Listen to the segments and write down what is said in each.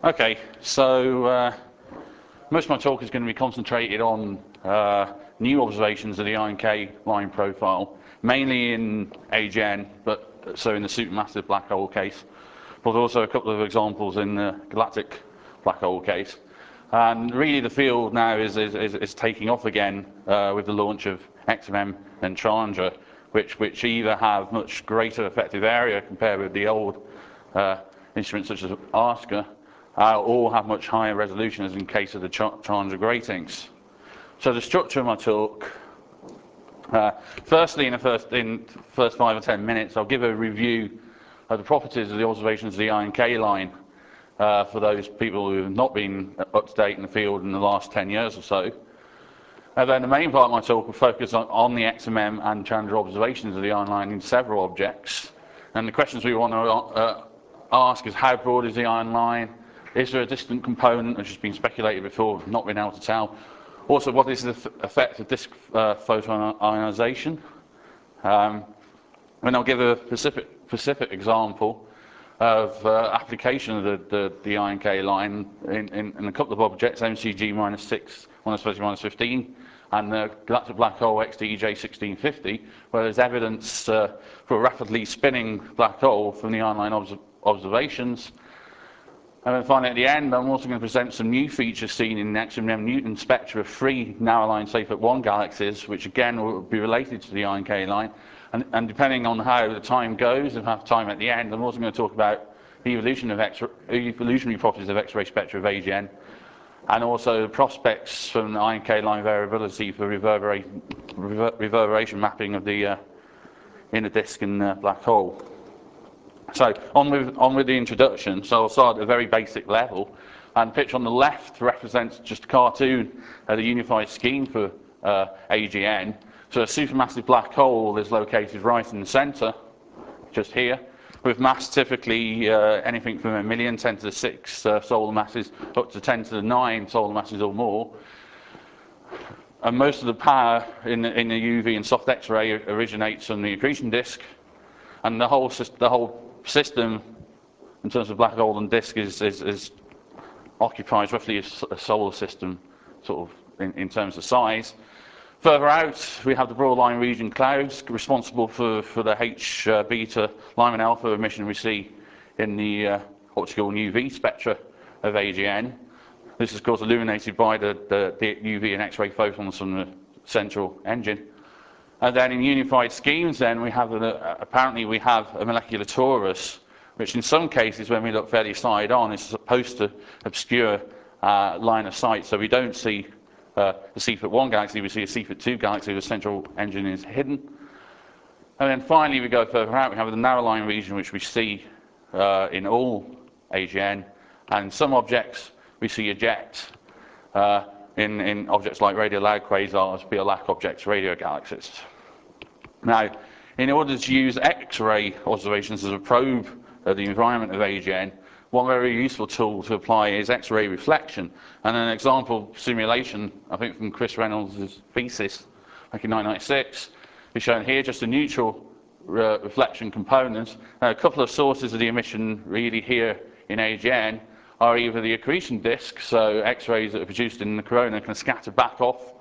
Okay, so most of my talk is going to be concentrated on new observations of the INK line profile, mainly in AGN, but so in the supermassive black hole case, but also a couple of examples in the galactic black hole case. And really the field now is taking off again with the launch of XMM and Chandra, which either have much greater effective area compared with the old instruments such as ASCA, or have much higher resolution as in case of the Chandra gratings. So the structure of my talk, firstly in the first 5 or 10 minutes, I'll give a review of the properties of the observations of the INK line for those people who have not been up to date in the field in the last 10 years or so. And then the main part of my talk will focus on the XMM and Chandra observations of the ion line in several objects. And the questions we want to ask is, how broad is the ion line? Is there a distant component, which has been speculated before, not been able to tell? Also, what is the effect of disk photon ionization? And I'll give a specific example of application of the INK line in a couple of objects, MCG-6, 1s-15, and the galactic black hole XDEJ1650, where there's evidence for a rapidly spinning black hole from the ion line observations. And then finally, at the end, I'm also going to present some new features seen in the XMM Newton spectra of 3 narrow-line Seyfert-1 galaxies, which again will be related to the INK line. And depending on how the time goes, and have time at the end, I'm also going to talk about the evolutionary properties of X-ray spectra of AGN, and also the prospects from the INK line variability for reverberation mapping of the inner disk and black hole. So on with the introduction. So I'll start at a very basic level, and the picture on the left represents just a cartoon of the unified scheme for AGN. So a supermassive black hole is located right in the center, just here, with mass typically anything from 1 million, 10 to the 6 solar masses, up to 10 to the 9 solar masses or more. And most of the power in the UV and soft X-ray originates from the accretion disk, and the whole system, in terms of black hole and disk, occupies roughly a solar system, sort of in terms of size. Further out, we have the broad-line region clouds, responsible for the H beta Lyman alpha emission we see in the optical and UV spectra of AGN. This is, of course, illuminated by the UV and X-ray photons from the central engine. And then in unified schemes, then we have apparently we have a molecular torus, which in some cases, when we look fairly side on, is supposed to obscure line of sight. So we don't see the Seyfert-1 galaxy, we see a Seyfert-2 galaxy where the central engine is hidden. And then finally, we go further out, we have the narrow line region, which we see in all AGN. And in some objects, we see a jet in objects like radio-loud quasars, BLAC objects, radio galaxies. Now, in order to use X-ray observations as a probe of the environment of AGN, one very useful tool to apply is X-ray reflection. And an example simulation, I think from Chris Reynolds' thesis back in 1996, is shown here, just a neutral reflection component. Now, a couple of sources of the emission really here in AGN are either the accretion disk, so X-rays that are produced in the corona can scatter back off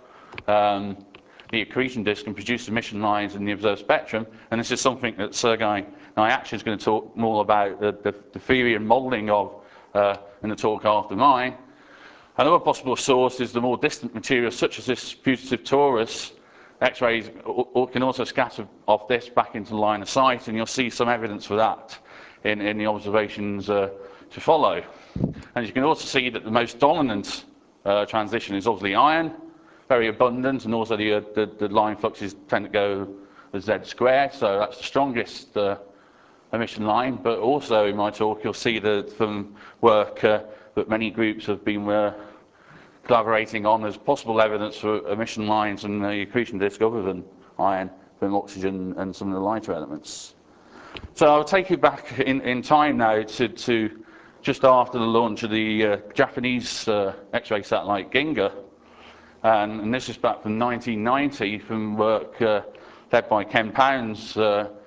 the accretion disk and produce emission lines in the observed spectrum. And this is something that Sergei Nyachanin is going to talk more about, the theory and modeling of in the talk after mine. Another possible source is the more distant material, such as this putative torus. X-rays can also scatter off this back into the line of sight, and you'll see some evidence for that in the observations to follow. And you can also see that the most dominant transition is obviously iron, very abundant, and also the line fluxes tend to go as Z squared, so that's the strongest emission line. But also in my talk, you'll see that from work that many groups have been collaborating on, there's possible evidence for emission lines in the accretion disk other than iron, from oxygen and some of the lighter elements. So I'll take you back in time now to just after the launch of the Japanese X-ray satellite Ginga. And this is back from 1990 from work led by Ken Pounds,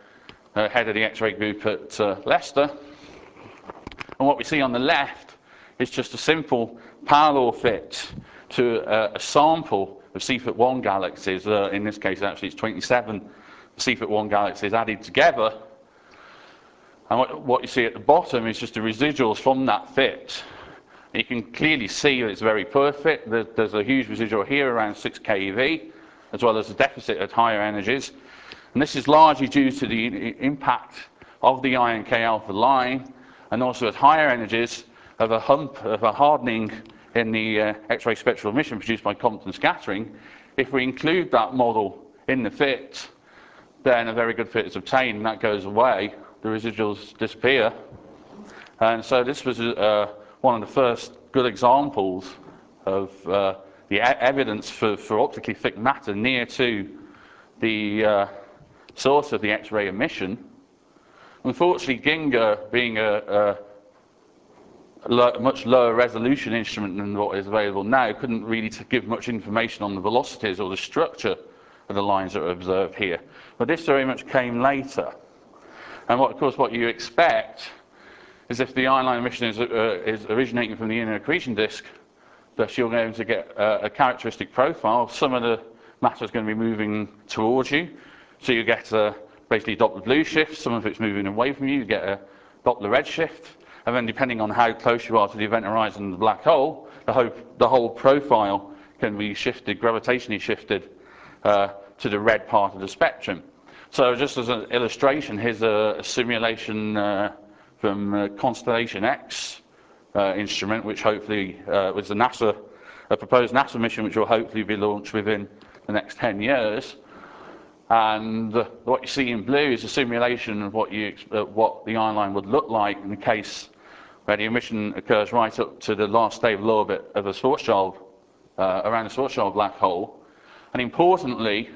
head of the X-ray group at Leicester. And what we see on the left is just a simple parallel fit to a sample of Cepheid-1 galaxies. In this case, actually, it's 27 Cepheid-1 galaxies added together. And what you see at the bottom is just the residuals from that fit. And you can clearly see that it's very perfect. There's a huge residual here around 6 keV, as well as a deficit at higher energies. And this is largely due to the impact of the INK alpha line, and also at higher energies of a hump of a hardening in the X-ray spectral emission produced by Compton scattering. If we include that model in the fit, then a very good fit is obtained, and that goes away. The residuals disappear. And so this was one of the first good examples of the evidence for optically thick matter near to the source of the X-ray emission. Unfortunately, Ginger, being a much lower resolution instrument than what is available now, couldn't really give much information on the velocities or the structure of the lines that are observed here. But this very much came later. And of course, what you expect is if the ion line emission is originating from the inner accretion disk, that you're going to get a characteristic profile. Some of the matter is going to be moving towards you, so you get basically Doppler blue shift. Some of it's moving away from you, you get a Doppler red shift. And then depending on how close you are to the event horizon of the black hole, the whole profile can be shifted, gravitationally shifted to the red part of the spectrum. So just as an illustration, here's a simulation from Constellation X instrument, which hopefully was a proposed NASA mission, which will hopefully be launched within the next 10 years. And what you see in blue is a simulation of what the ion line would look like in the case where the emission occurs right up to the last stable orbit of a Schwarzschild, around a Schwarzschild black hole. And importantly,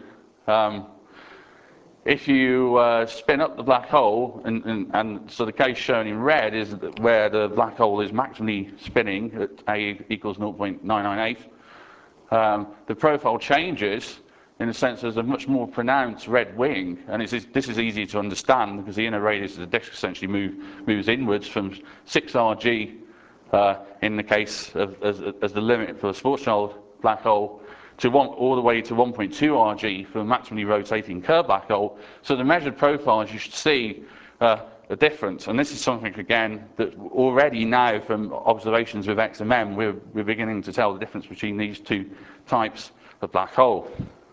if you spin up the black hole, and so the case shown in red is where the black hole is maximally spinning at A equals 0.998, the profile changes in the sense there's a much more pronounced red wing, and this is easy to understand because the inner radius of the disk essentially moves inwards from 6 Rg in the case of as the limit for a Schwarzschild black hole to all the way to 1.2 Rg for a maximally rotating Kerr black hole. So the measured profiles, you should see a difference, and this is something again that already now from observations with XMM we're beginning to tell the difference between these two types of black hole.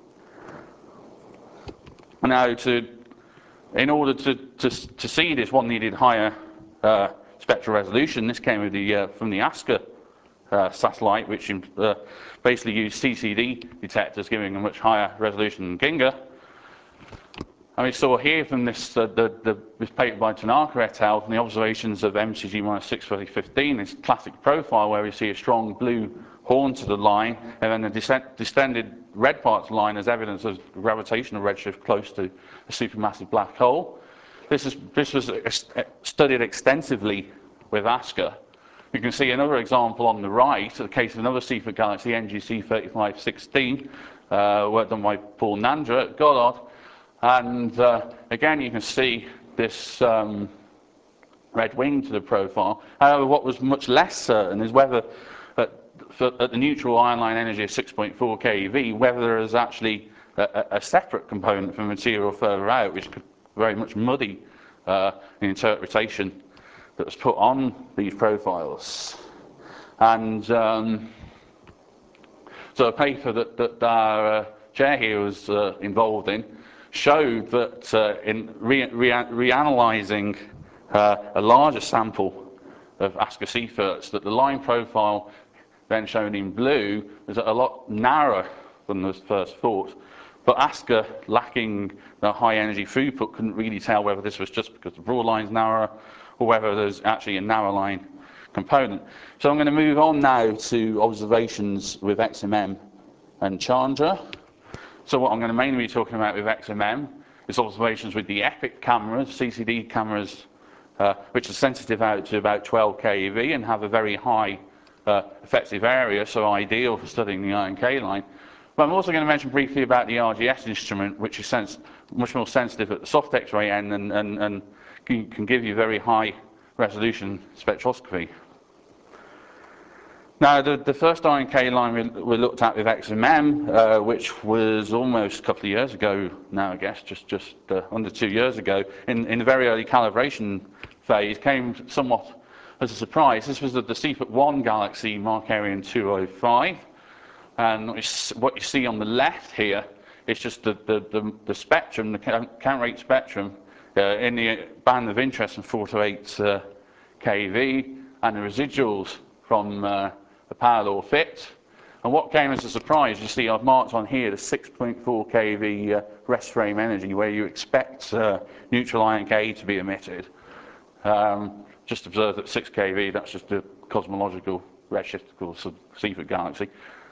Now, in order to see this, one needed higher spectral resolution. This came with from the ASCA satellite, which basically used CCD detectors, giving a much higher resolution than Ginger. And we saw here from this paper by Tanaka et al. From the observations of MCG-6 this classic profile where we see a strong blue horn to the line, and then the distended red parts line as evidence of gravitational redshift close to a supermassive black hole. This was studied extensively with ASCA. You can see another example on the right, the case of another Cepheid galaxy, NGC 3516, work done by Paul Nandra at Goddard. And again, you can see this red wing to the profile. However, what was much less certain is whether at the neutral ion line energy of 6.4 keV, whether there is actually a separate component for material further out, which could very much muddy the interpretation that was put on these profiles. And so a paper that our chair here was involved in showed that in reanalyzing a larger sample of ASCA Cepheids, that the line profile then shown in blue is a lot narrower than was first thought. But ASCA, lacking the high energy throughput, couldn't really tell whether this was just because the broad line's narrower or whether there's actually a narrow line component. So I'm going to move on now to observations with XMM and Chandra. So what I'm going to mainly be talking about with XMM is observations with the EPIC cameras, CCD cameras, which are sensitive out to about 12 keV and have a very high effective area, so ideal for studying the INK line. But I'm also going to mention briefly about the RGS instrument, which is much more sensitive at the soft X-ray end and can give you very high resolution spectroscopy. Now, the first INK line we looked at with XMM, which was almost a couple of years ago now, I guess, just under 2 years ago, in the very early calibration phase, came somewhat as a surprise. This was the CFOT-1 Galaxy Markarian 205, and what you see on the left here is just the spectrum, the count rate spectrum, in the band of interest from 4 to 8 kV, and the residuals from the power law fit. And what came as a surprise, you see I've marked on here the 6.4 kV rest frame energy, where you expect neutral INK to be emitted. Just observe that 6 kV, that's just the cosmological redshiftical CFOT Galaxy.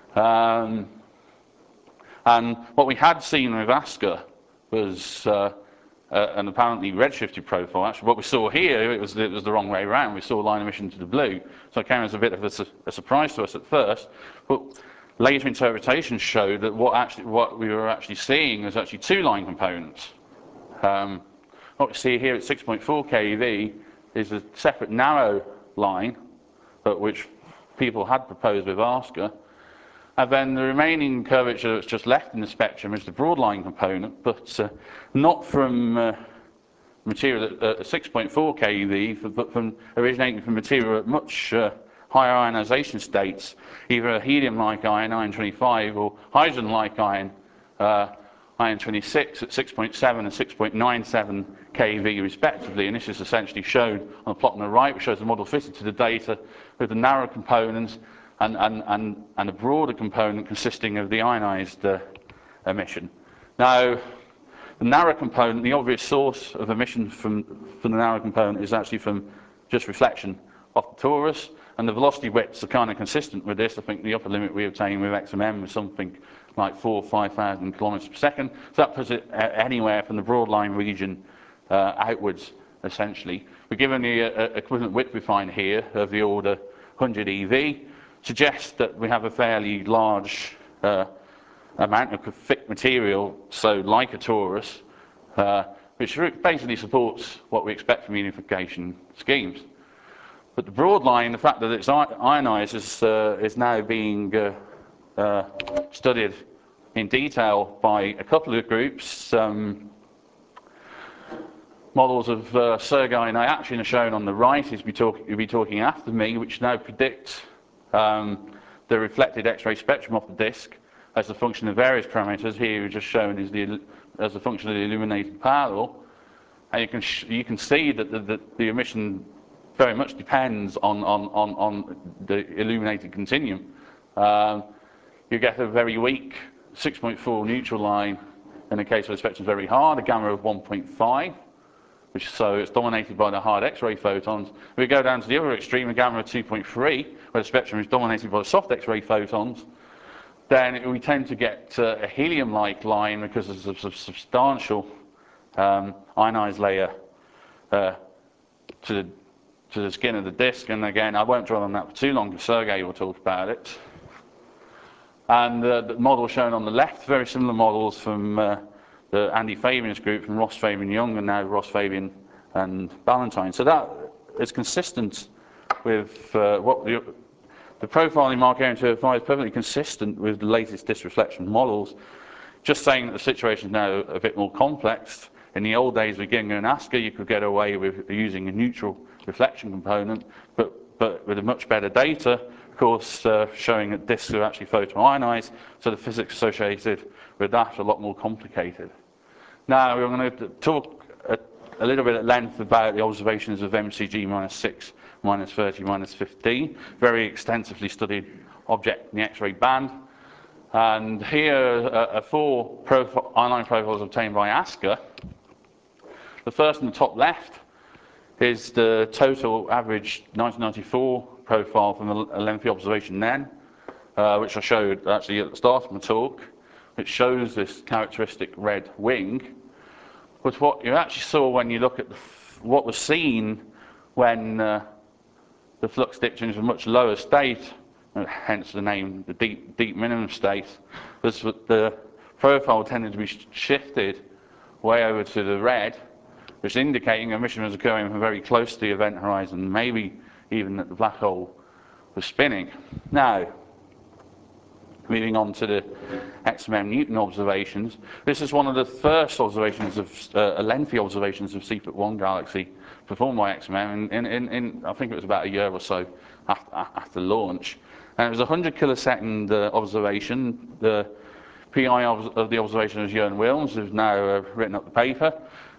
And what we had seen with ASCA was an apparently redshifted profile. Actually, what we saw here, it was the wrong way around. We saw line emission to the blue, so it came as a bit of a surprise to us at first. But later interpretations showed that what we were actually seeing was actually 2 line components. What we see here at 6.4 kV is a separate narrow line, but which people had proposed with ASCA. And then the remaining curvature that's just left in the spectrum is the broadline component, but not from material at 6.4 kV, but from originating from material at much higher ionization states, either a helium-like ion, iron 25, or hydrogen-like ion, iron 26 at 6.7 and 6.97 kV respectively. And this is essentially shown on the plot on the right, which shows the model fitted to the data with the narrow components and a broader component consisting of the ionized emission. Now, the narrow component, the obvious source of emission from the narrow component is actually from just reflection off the torus, and the velocity widths are kind of consistent with this. I think the upper limit we obtained with XMM was something like 4,000 or 5,000 kilometers per second. So that puts it anywhere from the broadline region outwards, essentially. We're given the equivalent width we find here of the order 100 eV, suggests that we have a fairly large amount of thick material, so like a torus, which basically supports what we expect from unification schemes. But the broad line, the fact that it's ionized, is now being studied in detail by a couple of groups. Models of Sergei Nyatchin are shown on the right. He'll be talking after me, which now predict the reflected X-ray spectrum off the disk as a function of various parameters. Here, just shown as a function of the illuminated power law, and you can see that the emission very much depends on the illuminated continuum. You get a very weak 6.4 neutral line in the case where the spectrum is very hard, a gamma of 1.5. So it's dominated by the hard X-ray photons. We go down to the other extreme, a gamma of 2.3, where the spectrum is dominated by the soft X-ray photons. Then we tend to get a helium-like line because there's a substantial ionized layer to the skin of the disk. And again, I won't dwell on that for too long, because Sergei will talk about it. And the model shown on the left, very similar models from the Andy Fabian's group, from Ross Fabian Young, and now Ross Fabian and Ballantyne. So that is consistent with what the profiling Markarian 205 is perfectly consistent with the latest disk reflection models. Just saying that the situation is now a bit more complex. In the old days with Ginger and ASCA, you could get away with using a neutral reflection component, but with a much better data, of course, showing that disks are actually photoionized, so the physics associated with that are a lot more complicated. Now, we're going to talk a little bit at length about the observations of MCG -6, -30, -15, very extensively studied object in the X-ray band. And here are 4 online profiles obtained by ASCA. The first in the top left is the total average 1994 profile from a lengthy observation then, which I showed actually at the start of my talk, which shows this characteristic red wing. But what you actually saw when you look at what was seen when the flux dipped into a much lower state, hence the name, the deep minimum state, was that the profile tended to be shifted way over to the red, which is indicating emission was occurring very close to the event horizon, maybe even that the black hole was spinning. Now, moving on to the XMM Newton observations, this is one of the first observations of lengthy observations of Cepheid-1 galaxy performed by XMM in I think it was about a year or so after launch. And it was a 100 kilosecond observation. The PI of the observation is Jörn Wilms, who's now written up the paper.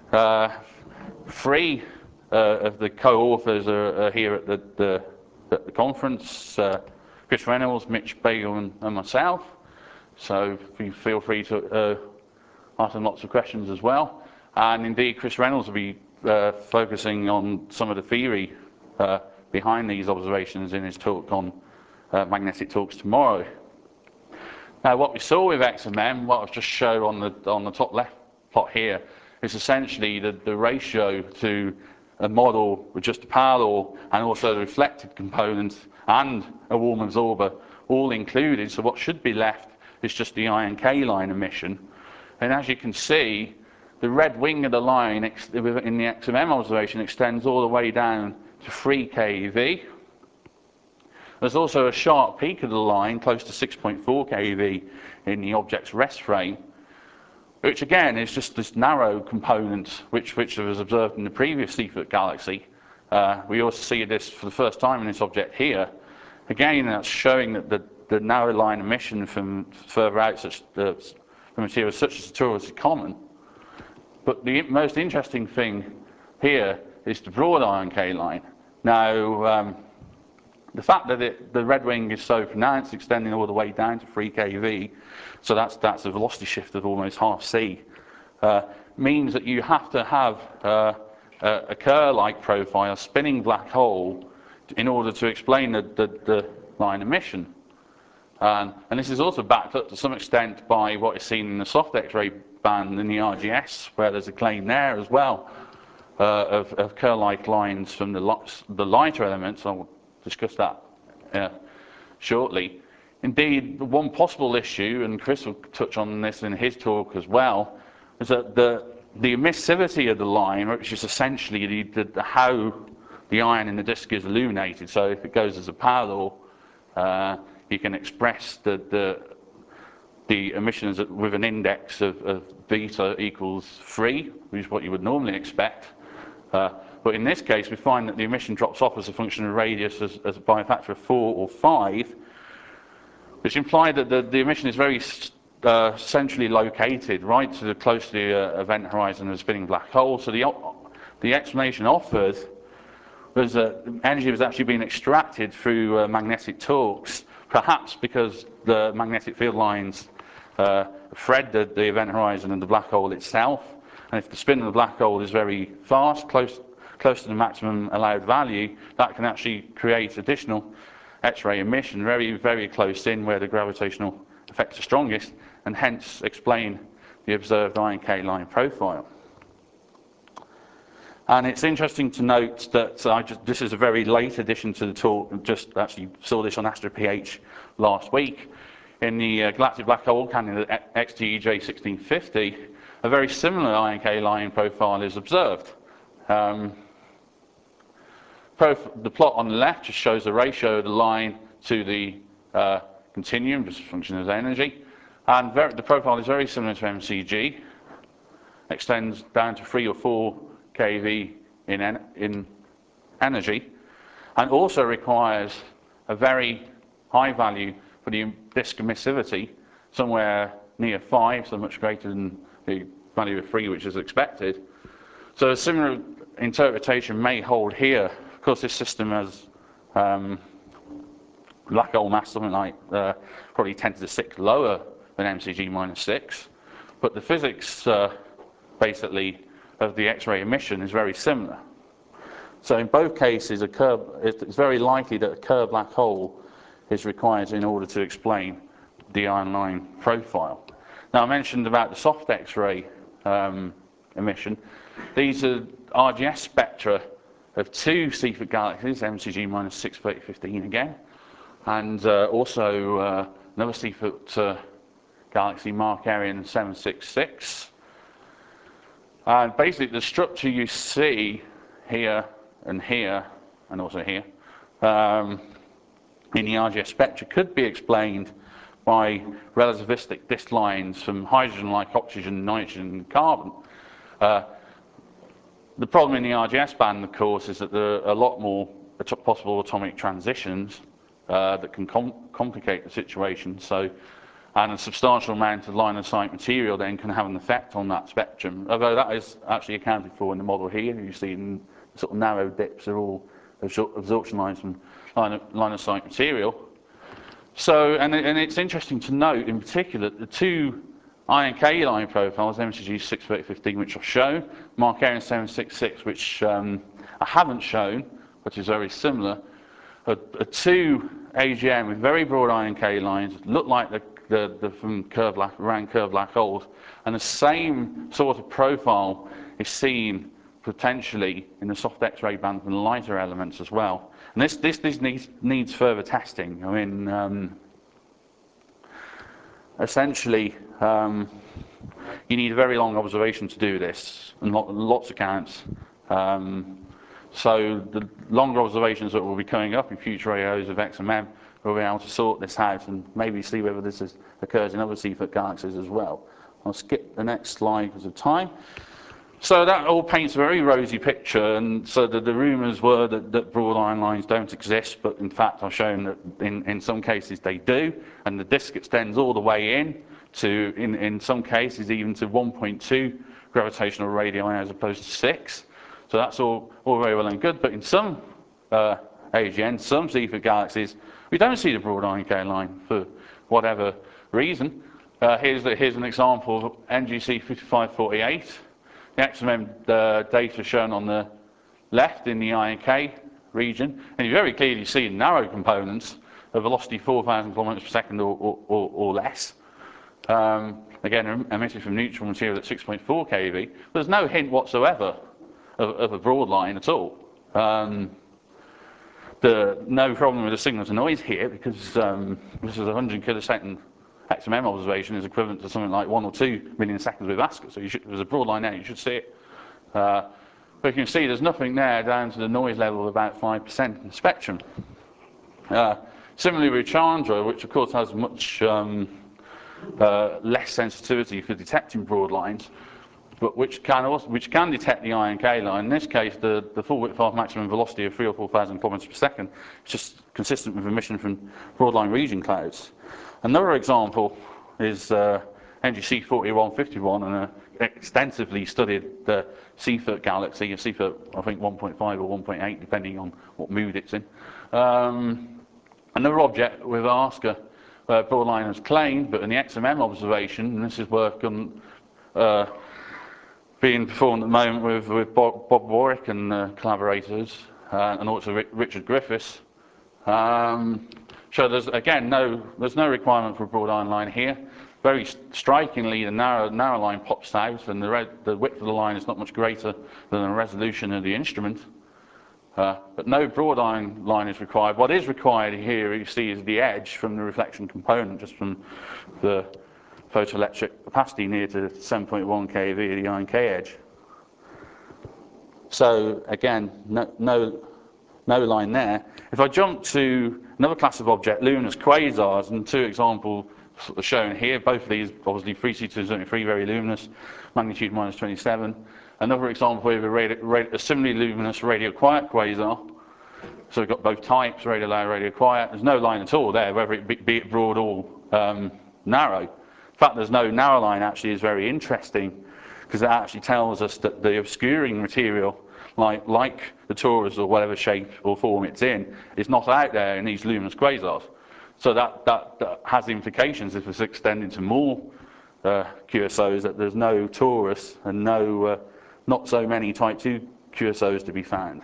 Three of the co-authors are here at the conference. Chris Reynolds, Mitch Bagel, and myself. So feel free to ask them lots of questions as well. And indeed, Chris Reynolds will be focusing on some of the theory behind these observations in his talk on magnetic torques tomorrow. Now, what we saw with XMM, what I've just showed on the top left plot here, is essentially the ratio to a model with just a power law and also the reflected component and a warm absorber all included. So what should be left is just the I&K line emission. And as you can see, the red wing of the line in the XMM observation extends all the way down to 3 keV. There's also a sharp peak of the line close to 6.4 keV in the object's rest frame, which again is just this narrow component which was observed in the previous Cepheid galaxy. We also see this for the first time in this object here. Again, that's showing that the narrow line emission from further out, from materials such as the Taurus, is common. But the most interesting thing here is the broad I&K line. Now, the fact that the red wing is so pronounced, extending all the way down to 3 keV, so that's a velocity shift of almost half c, means that you have to have a Kerr-like profile, a spinning black hole, in order to explain the line emission. And this is also backed up to some extent by what is seen in the soft X-ray band in the RGS, where there's a claim there as well of Kerr-like lines from the lighter elements. I'll discuss that shortly. Indeed, the one possible issue, and Chris will touch on this in his talk as well, is that the emissivity of the line, which is essentially how the ion in the disk is illuminated. So if it goes as a power law, you can express the emissions with an index of beta equals 3, which is what you would normally expect. But in this case, we find that the emission drops off as a function of radius as by a factor of 4 or 5, which implied that the emission is very centrally located, right to close to the event horizon of a spinning black hole. So the explanation offered was that energy was actually being extracted through magnetic torques, perhaps because the magnetic field lines thread the event horizon and the black hole itself. And if the spin of the black hole is very fast, close to the maximum allowed value, that can actually create additional X-ray emission very, very close in where the gravitational effects are strongest, and hence explain the observed I&K line profile. And it's interesting to note that this is a very late addition to the talk. I just actually saw this on AstroPH last week. In the galactic black hole candidate XTEJ 1650, a very similar I&K line profile is observed. The plot on the left just shows the ratio of the line to the continuum, just a function of energy. And the profile is very similar to MCG, extends down to 3 or 4 keV in energy, and also requires a very high value for the disk emissivity, somewhere near 5, so much greater than the value of 3, which is expected. So a similar interpretation may hold here. Of course, this system has black hole mass something like probably 10 to the 6 lower than MCG minus 6, but the physics basically of the X-ray emission is very similar. So in both cases, it's very likely that a Kerr black hole is required in order to explain the ion line profile. Now, I mentioned about the soft X-ray emission. These are RGS spectra of 2 Cepheid galaxies, MCG minus 63015 again, and also another Cepheid galaxy, Markarian 766. And basically, the structure you see here, and also here, in the RGS spectra could be explained by relativistic disk lines from hydrogen like oxygen, nitrogen, and carbon. The problem in the RGS band, of course, is that there are a lot more possible atomic transitions that can complicate the situation. So, and a substantial amount of line of sight material then can have an effect on that spectrum. Although that is actually accounted for in the model here. You see in sort of narrow dips are all absorption lines from line of sight material. So, and it's interesting to note in particular the two INK line profiles, MCG 63015, which I've shown, Markarian 766, which I haven't shown, but is very similar, are two AGN with very broad INK lines, look like the from around curved black holes, and the same sort of profile is seen potentially in the soft X-ray band from the lighter elements as well. And this needs further testing. I mean, essentially, you need a very long observation to do this, and lots of counts. So the longer observations that will be coming up in future AOs of XMM will be able to sort this out and maybe see whether this occurs in other Seyfert galaxies as well. I'll skip the next slide because of time. So that all paints a very rosy picture, and so the rumours were that broad iron lines don't exist, but in fact I've shown that in some cases they do, and the disk extends all the way in to, in some cases, even to 1.2 gravitational radii as opposed to 6. So that's all very well and good, but in some AGN, some Seyfert galaxies, we don't see the broad INK line for whatever reason. Here's an example of NGC 5548. The XMM data shown on the left in the INK region, and you very clearly see narrow components of velocity 4,000 kilometers per second or less. Again, emitted from neutral material at 6.4 keV. There's no hint whatsoever of a broad line at all. No problem with the signal to noise here, because this is a 100 kilosecond XMM observation is equivalent to something like 1 or 2 million seconds with ASCA. So there's a broad line there, you should see it. But you can see there's nothing there down to the noise level of about 5% in the spectrum. Similarly with Chandra, which of course has much less sensitivity for detecting broad lines, but which can detect the INK line. In this case, the full width half maximum velocity of 3,000 or 4,000 kilometers per second is just consistent with emission from broadline region clouds. Another example is NGC 4151, and extensively studied the Seyfert galaxy, a Seyfert I think 1.5 or 1.8, depending on what mood it's in. Another object with ASCA, broadline is claimed, but in the XMM observation, and this is work on being performed at the moment with Bob Warwick and collaborators, and also Richard Griffiths. So there's again there's no requirement for a broad iron line here. Very strikingly, the narrow line pops out, and the width of the line is not much greater than the resolution of the instrument. But no broad iron line is required. What is required here, you see, is the edge from the reflection component, just from the photoelectric capacity near to 7.1 keV, the INK edge. So again, no line there. If I jump to another class of object, luminous quasars, and two examples are shown here. Both of these, obviously 3C273, very luminous, magnitude -27. Another example here, a similarly luminous radio-quiet quasar. So we've got both types, radio low, radio quiet. There's no line at all there, whether it be broad or narrow. The fact there's no narrow line actually is very interesting, because it actually tells us that the obscuring material, like the torus or whatever shape or form it's in, is not out there in these luminous quasars. So that has implications if it's extending to more QSOs, that there's no torus and not so many type 2 QSOs to be found.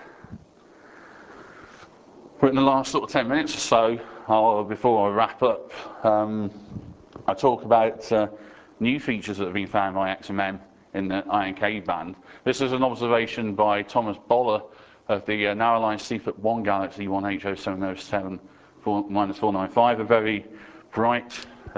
But in the last sort of 10 minutes or so, before I wrap up, I talk about new features that have been found by XMM in the INK band. This is an observation by Thomas Boller of the narrow-line Seyfert 1 galaxy 1H0707 -495, a very bright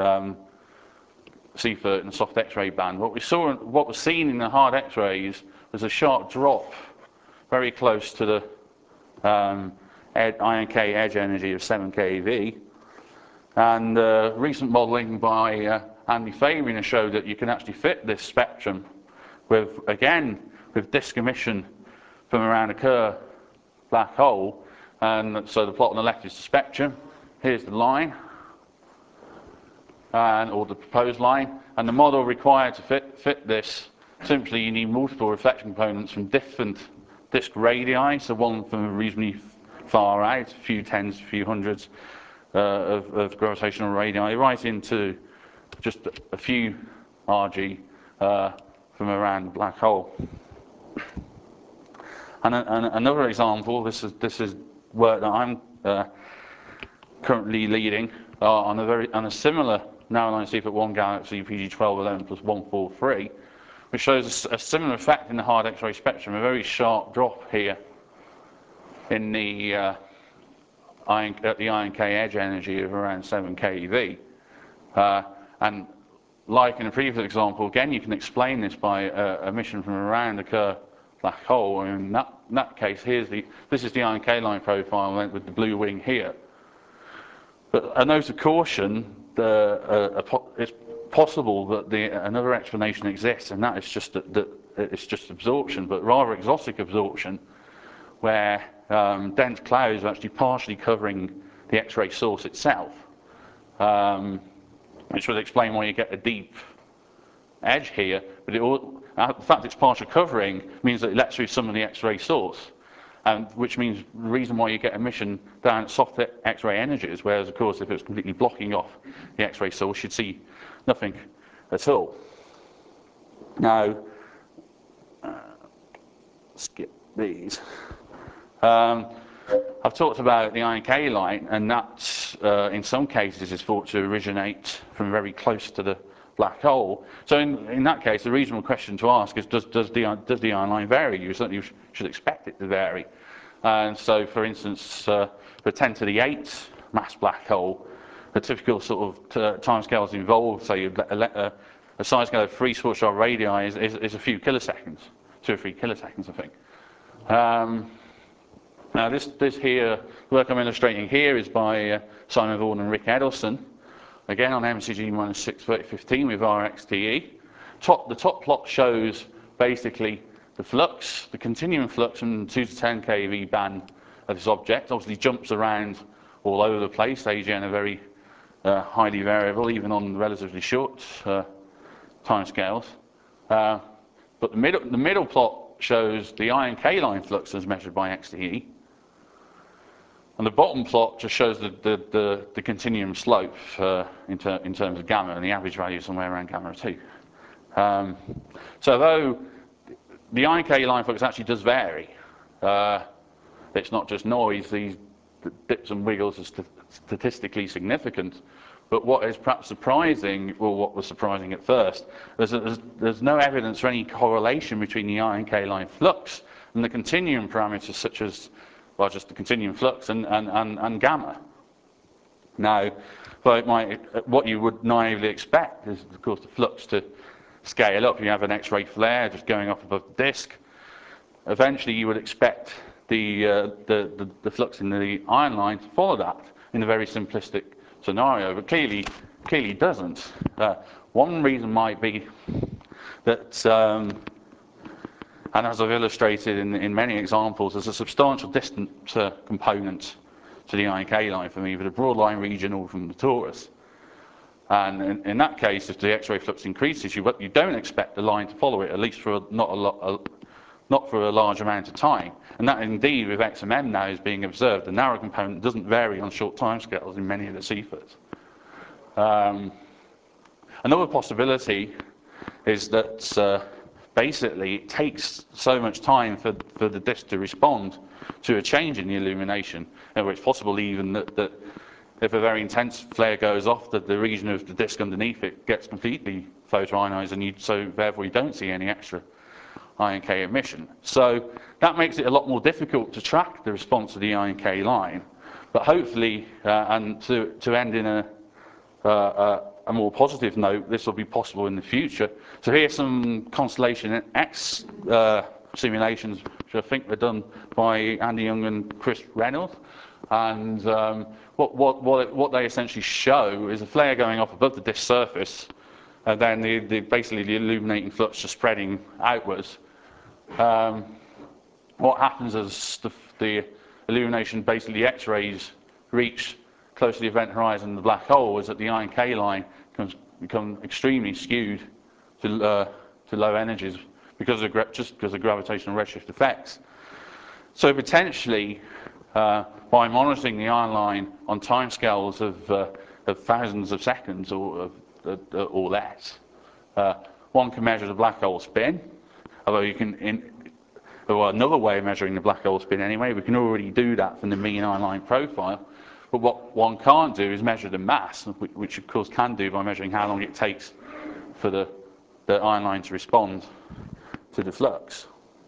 Seyfert in the soft X-ray band. What was seen in the hard X-rays was a sharp drop very close to the ion K edge energy of 7 keV. And recent modelling by Andy Fabian has showed that you can actually fit this spectrum with, again, with disk emission from around a Kerr black hole. And so the plot on the left is the spectrum. Here's the line, or the proposed line. And the model required to fit this, simply you need multiple reflection components from different disk radii, so one from reasonably far out, a few tens, a few hundreds of gravitational radii, right into just a few RG from around the black hole. And another example, this is work that I'm currently leading on a similar narrow-line Seyfert-1 galaxy, PG1211 plus 143, which shows a similar effect in the hard X-ray spectrum, a very sharp drop here in the ion K edge energy of around 7 keV. And like in the previous example, again, you can explain this by emission from around the Kerr black hole. And in that case, this is the ion K line profile with the blue wing here. But a note of caution, it's possible that another explanation exists, and that is just that it's just absorption, but rather exotic absorption, where dense clouds are actually partially covering the X-ray source itself, which would explain why you get a deep edge here. But the fact it's partial covering means that it lets through some of the X-ray source, which means the reason why you get emission down at soft X-ray energies, whereas of course if it's completely blocking off the X-ray source, you'd see nothing at all. Now, skip these. I've talked about the ion K line, and that in some cases is thought to originate from very close to the black hole. So in that case, the reasonable question to ask is, does the ion line vary? You certainly should expect it to vary. And so, for instance, for 10 to the 8 mass black hole, the typical sort of timescales involved, say a size scale of 3 Schwarzschild radii is a few kiloseconds, 2 or 3 kiloseconds, I think. Now this here, work I'm illustrating here is by Simon Vaughan and Rick Edelson, again on MCG minus 63015 with RXTE. The top plot shows basically the flux, the continuum flux from 2 to 10 keV band of this object. Obviously jumps around all over the place, AGN are very highly variable, even on relatively short timescales. But the middle plot shows the ion K line flux as measured by XTE. And the bottom plot just shows the continuum slope in terms of gamma, and the average value is somewhere around gamma 2. So though the ion K line flux actually does vary, it's not just noise, these dips and wiggles are statistically significant. But what is perhaps surprising, or what was surprising at first, there's no evidence for any correlation between the ion K line flux and the continuum parameters such as, well, just the continuum flux and gamma. Now, what you would naively expect is, of course, the flux to scale up. You have an X-ray flare just going up above the disk. Eventually, you would expect the flux in the ion line to follow that in a very simplistic scenario, but clearly doesn't. One reason might be that, and as I've illustrated in many examples, there's a substantial distance component to the ion K line from either the broadline region or from the torus. And in that case, if the X-ray flux increases, you don't expect the line to follow it, at least for not for a large amount of time. And that indeed, with XMM now, is being observed. The narrow component doesn't vary on short timescales in many of the Seyferts. Another possibility is that basically it takes so much time for the disk to respond to a change in the illumination, and it's possible even that if a very intense flare goes off, that the region of the disk underneath it gets completely photoionized, and so therefore you don't see any extra ion K emission. So that makes it a lot more difficult to track the response of the ion K line. But hopefully, and to end in a more positive note, this will be possible in the future. So here's some Constellation X simulations, which I think were done by Andy Young and Chris Reynolds. And what they essentially show is a flare going off above the disk surface, and then basically the illuminating flux just spreading outwards. What happens as the illumination, basically the X-rays, reach close to the event horizon of the black hole, is that the ion K line become extremely skewed to low energies just because of gravitational redshift effects. So potentially, by monitoring the ion line on timescales of thousands of seconds or less, one can measure the black hole spin. Although you can, or another way of measuring the black hole spin anyway, we can already do that from the mean ion line profile. But what one can't do is measure the mass, which of course can do by measuring how long it takes for the ion line to respond to the flux.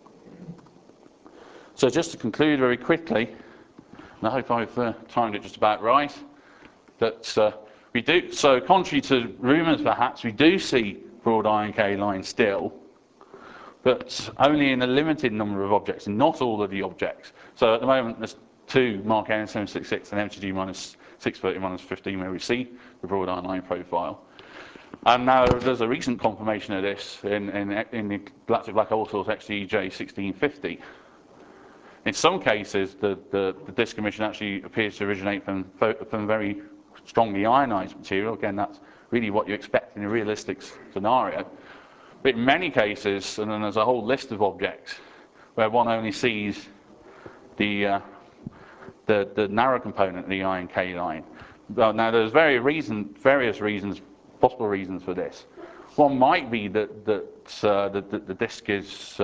So just to conclude very quickly, and I hope I've timed it just about right, that we do, so contrary to rumours perhaps, we do see broad ion K lines still, but only in a limited number of objects, and not all of the objects. So at the moment, there's two Mark N766 and MTG-630-15 where we see the broad ion line profile. And now there's a recent confirmation of this in the galactic black hole source XGJ1650. In some cases, the disk emission actually appears to originate from very strongly ionized material. Again, that's really what you expect in a realistic scenario. But in many cases, and then there's a whole list of objects where one only sees the narrow component of the ion K line. Now, there's various reasons, possible reasons for this. One might be that the disk is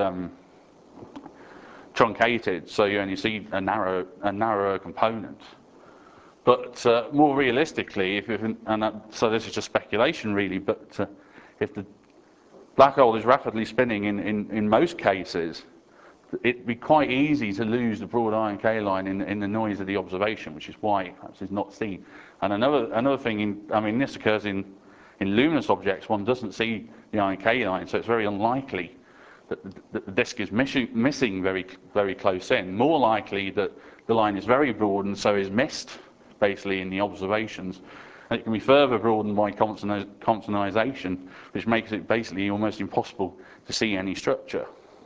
truncated, so you only see a narrower component. But more realistically, so this is just speculation really, but if the black hole is rapidly spinning in most cases, it'd be quite easy to lose the broad ion K line in the noise of the observation, which is why perhaps it's not seen. And another thing, this occurs in luminous objects. One doesn't see the ion K line, so it's very unlikely that the disk is missing very, very close in. More likely that the line is very broad and so is missed, basically, in the observations. And it can be further broadened by Comptonization, which makes it basically almost impossible to see any structure.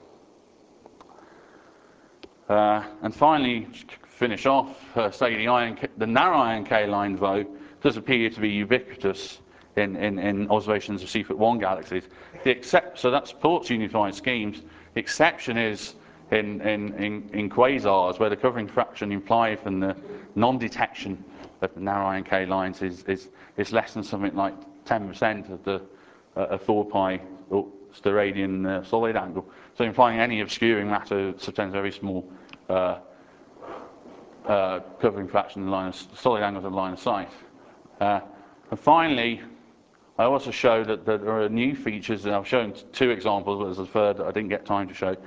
And finally, to finish off, say the narrow ion K line, though, does appear to be ubiquitous in observations of Cepheid-1 galaxies. So that supports unified schemes. The exception is in quasars, where the covering fraction implied from the non-detection of the narrow ion K lines is less than something like 10% of the 4 pi steradian solid angle. So implying any obscuring matter subtends very small covering fraction in the line of solid angles of the line of sight. And finally, I also show that there are new features, and I've shown two examples, but there's a third that I didn't get time to show,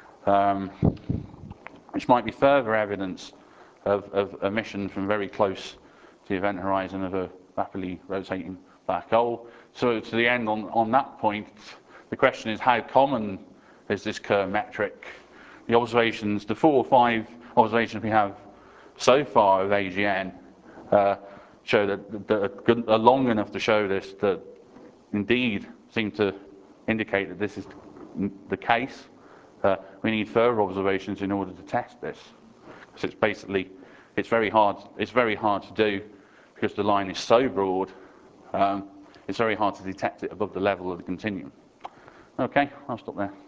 which might be further evidence of emission from very close to the event horizon of a rapidly rotating black hole. So to the end on that point, the question is, how common is this Kerr metric? The observations, the 4 or 5 observations we have so far of AGN show that are long enough to show this, that indeed seem to indicate that this is the case. We need further observations in order to test this. So it's very hard to do because the line is so broad. It's very hard to detect it above the level of the continuum. Okay, I'll stop there.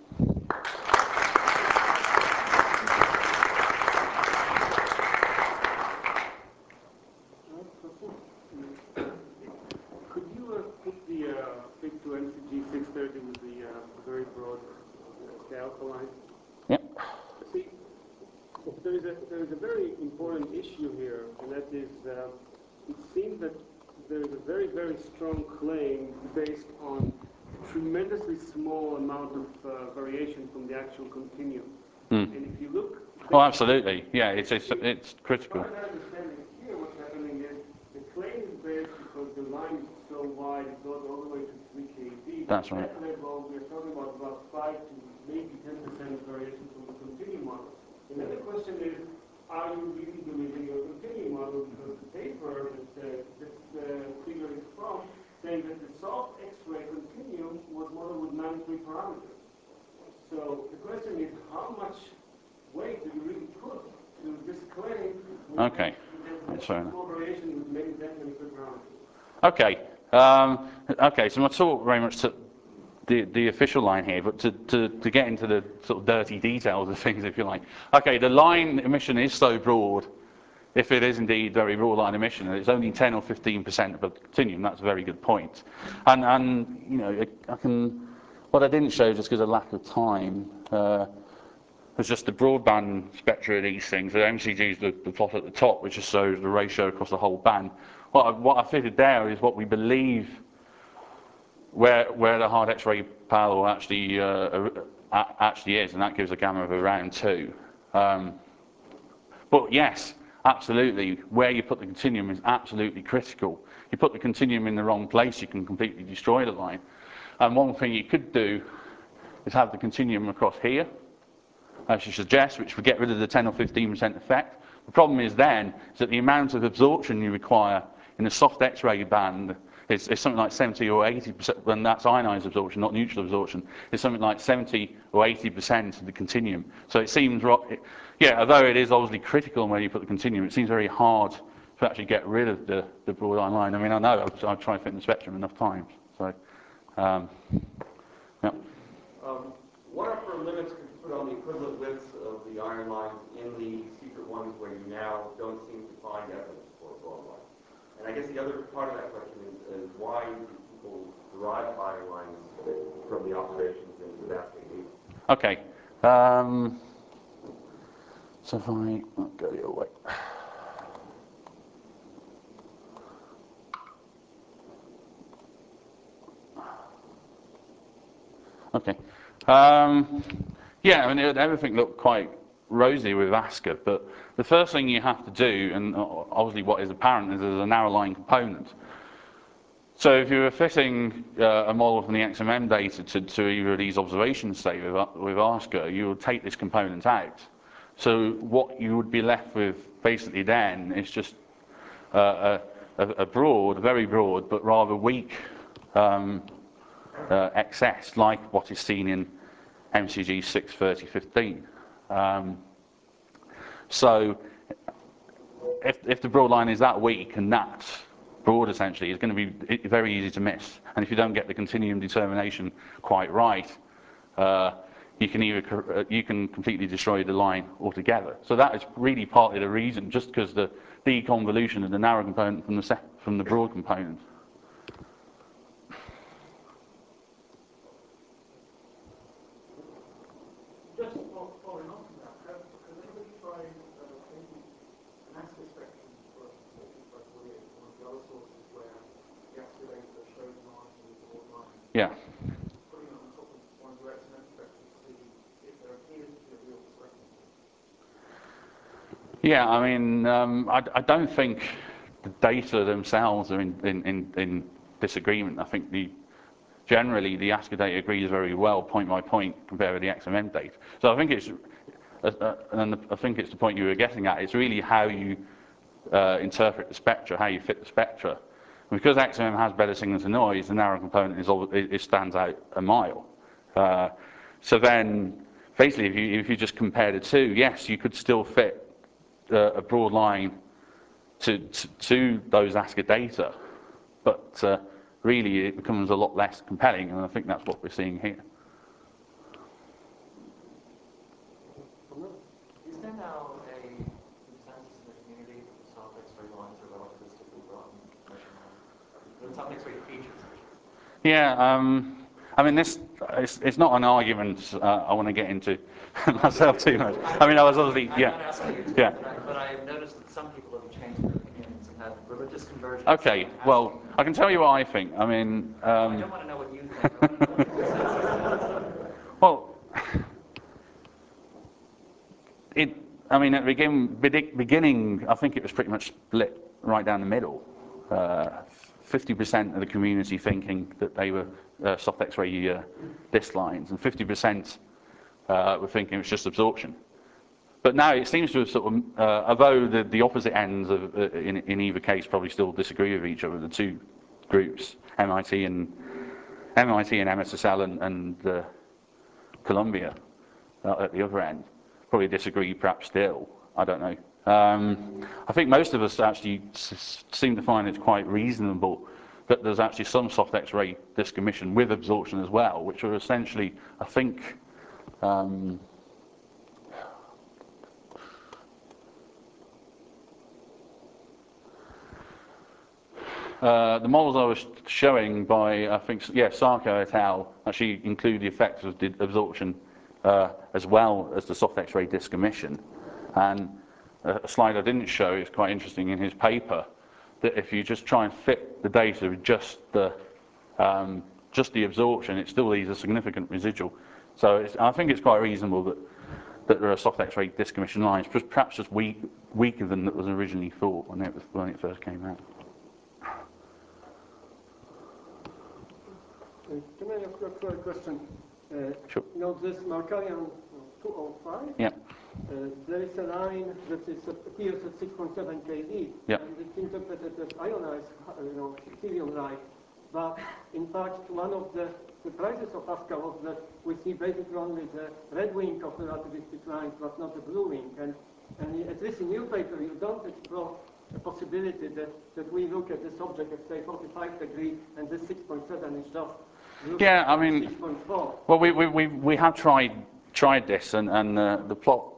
Could you put the pic to MTG-630 with the very broad alpha line? Yep. See, there is a very important issue here, and that is it seems that there is a very, very strong claim based on tremendously small amount of variation from the actual continuum. And if you look... Oh, absolutely. Yeah, it's critical. What I understand is here what's happening is the claim is based because the line is so wide, it goes all the way to 3 kV. That's right. At that level, we're talking about 5 to maybe 10% variation question is, are you really believing your continuum model? Because the paper that this figure is from saying that the soft X-ray continuum was modeled with 93 parameters. So the question is, how much weight do you really put to this claim? Okay, that's fair enough. Variation with many parameters. Okay, okay. So I'm not talk very much to the official line here, but to get into the sort of dirty details of things, if you like. Okay, the line emission is so broad. If it is indeed very broad line emission, and it's only 10 or 15% of a continuum, that's a very good point. And you know, I can. What I didn't show, just because of lack of time, was just the broadband spectra of these things. The MCG is the plot at the top, which just shows the ratio across the whole band. What I fitted there is what we believe where the hard X-ray parallel actually is, and that gives a gamma of around 2. But yes, absolutely, where you put the continuum is absolutely critical. You put the continuum in the wrong place, you can completely destroy the line. And one thing you could do is have the continuum across here, as you suggest, which would get rid of the 10 or 15% effect. The problem is then is that the amount of absorption you require in a soft X-ray band is something like 70 or 80%, when that's ionized absorption, not neutral absorption, is something like 70 or 80% of the continuum. So it seems, yeah, although it is obviously critical where you put the continuum, it seems very hard to actually get rid of the broad ion line. I mean, I know I've tried to fit in the spectrum enough times. So, yeah. What upper limits could you put on the equivalent widths of the iron lines in the secret ones where you now don't seem to find evidence for a broad line? And I guess the other part of that question is why do people derive iron lines from the observations in the basket? Okay. So if I'll go your way. Okay. Yeah, I mean, everything looked quite rosy with VASCA, but the first thing you have to do, and obviously what is apparent, is there's a narrow line component. So if you were fitting a model from the XMM data to either of these observations, say, with VASCA, you would take this component out. So what you would be left with basically then is just a very broad, but rather weak excess, like what is seen in MCG 63015. So if the broad line is that weak and that broad essentially, it's going to be very easy to miss. And if you don't get the continuum determination quite right, you can completely destroy the line altogether. So that is really partly the reason, just because the deconvolution of the narrow component from the broad component. Just following on from that, has anybody tried taking an ASCII spectrum from 4548, one of the other sources where the ASCII data shows marginally broad lines? Yeah. Putting it on top of one of your XMM spectrum to see if there appears to be a real discrepancy? Yeah, I mean, I don't think the data themselves are in disagreement. I think generally the ASCII data agrees very well, point by point, compared with the XMM data. So I think it's, and I think it's the point you were getting at. It's really how you interpret the spectra, how you fit the spectra. And because XMM has better signal to noise, the narrow component it stands out a mile. So then, basically, if you just compare the two, yes, you could still fit a broad line to those ASCII data, but really it becomes a lot less compelling, and I think that's what we're seeing here. Is there now a consensus in the community that soft X-ray lines are relativistically broad measurement? The soft X-ray features. Yeah, I mean, it's not an argument I want to get into myself too much. I mean, I was obviously, I'm not asking you to, yeah. but I have noticed that some people have changed their opinions and had religious conversions. Okay, well, I can tell you what I think. I mean, I don't want to know what you think. I want to know what the consensus is. Well, I mean, at the beginning, I think it was pretty much split right down the middle. 50% of the community thinking that they were soft X-ray disk lines, and 50% were thinking it was just absorption. But now it seems to have sort of, although the opposite ends of, in either case probably still disagree with each other, the two groups, MIT and MSSL and Columbia at the other end, probably disagree perhaps still, I don't know. I think most of us actually seem to find it quite reasonable that there's actually some soft X-ray disk emission with absorption as well, which are essentially, I think, the models I was showing by, I think, yeah, Sarko et al. Actually include the effects of absorption as well as the soft X-ray disk emission. And a slide I didn't show is quite interesting in his paper, that if you just try and fit the data with just the absorption, it still leaves a significant residual. So I think it's quite reasonable that there are soft X-ray disk emission lines, perhaps just weaker than that was originally thought when it first came out. Can I ask a question? Sure. You know, this Markarian 205? Yeah. There is a line that appears at 6.7 kV, Yeah. and it's interpreted as ionized, helium light. But in fact, one of the surprises of ASCA was that we see basically only the red wing of the relativistic lines, but not the blue wing. And at least in your paper, you don't explore the possibility that we look at this object at say 45 degrees, and this 6.7 is just. Yeah, I mean, 6.4. well, we have tried this, and the plot.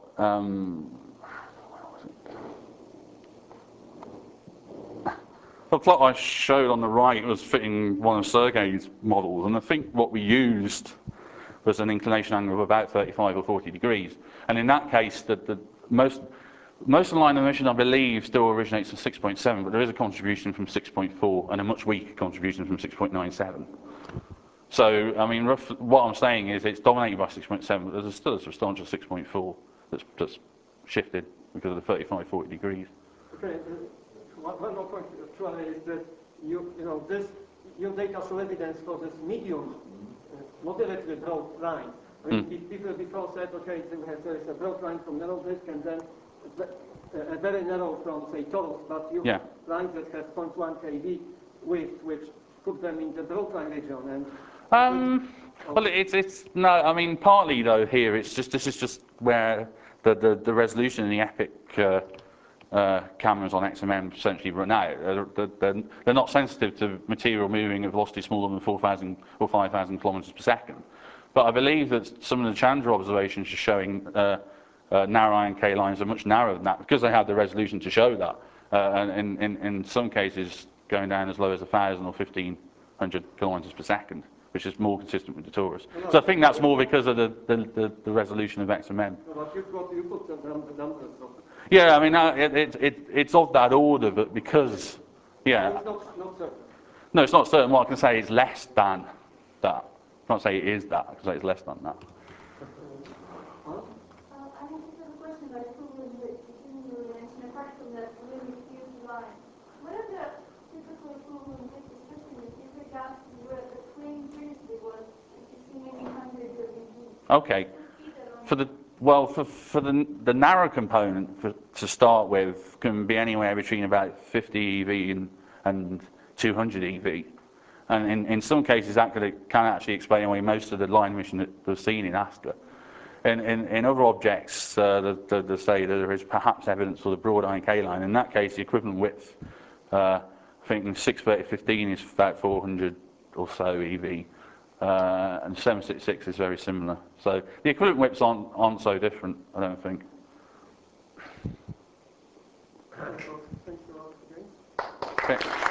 The plot I showed on the right was fitting one of Sergei's models, and I think what we used was an inclination angle of about 35 or 40 degrees. And in that case, most of the line of emission, I believe, still originates from 6.7, but there is a contribution from 6.4 and a much weaker contribution from 6.97. So, I mean, what I'm saying is it's dominated by 6.7, but there's still a substantial 6.4 that's shifted because of the 35, 40 degrees. Okay, one more point is that your data show evidence for this medium, moderately broad line. I mean, people before said, okay, there is a broad line from narrow disk and then a very narrow from, say, torus, but you have lines that have 0.1 kV width, which put them in the broad line region. And well, it's no. I mean, partly though here this is just where the resolution in the EPIC cameras on XMM essentially run out. They're not sensitive to material moving at velocity smaller than 4,000 or 5,000 kilometers per second. But I believe that some of the Chandra observations are showing narrow ion K lines are much narrower than that because they have the resolution to show that. And in some cases, going down as low as 1,000 or 1,500 kilometers per second, which is more consistent with the torus. So I think that's more because of the resolution of XMM. But you put the numbers of. Yeah, I mean, it's of that order, but because, yeah. It's not certain. No, it's not certain. What I can say is less than that. I can't say it is that, I can say it's less than that. Huh? I have a question about equivalent width. You didn't really mention, apart from that really huge line. What are the typical equivalent widths, especially with regards to where the claim previously was, if you see maybe hundreds of EV? Okay. For the narrow component to start with can be anywhere between about 50 EV and 200 EV. And in some cases that can actually explain away most of the line emission that was seen in ASCA. In other objects, they say that there is perhaps evidence for the broad ion K line. In that case, the equivalent width, I think in 630/15 is about 400 or so EV. And 766 is very similar. So the equivalent widths aren't so different, I don't think. Thanks a lot again. Okay.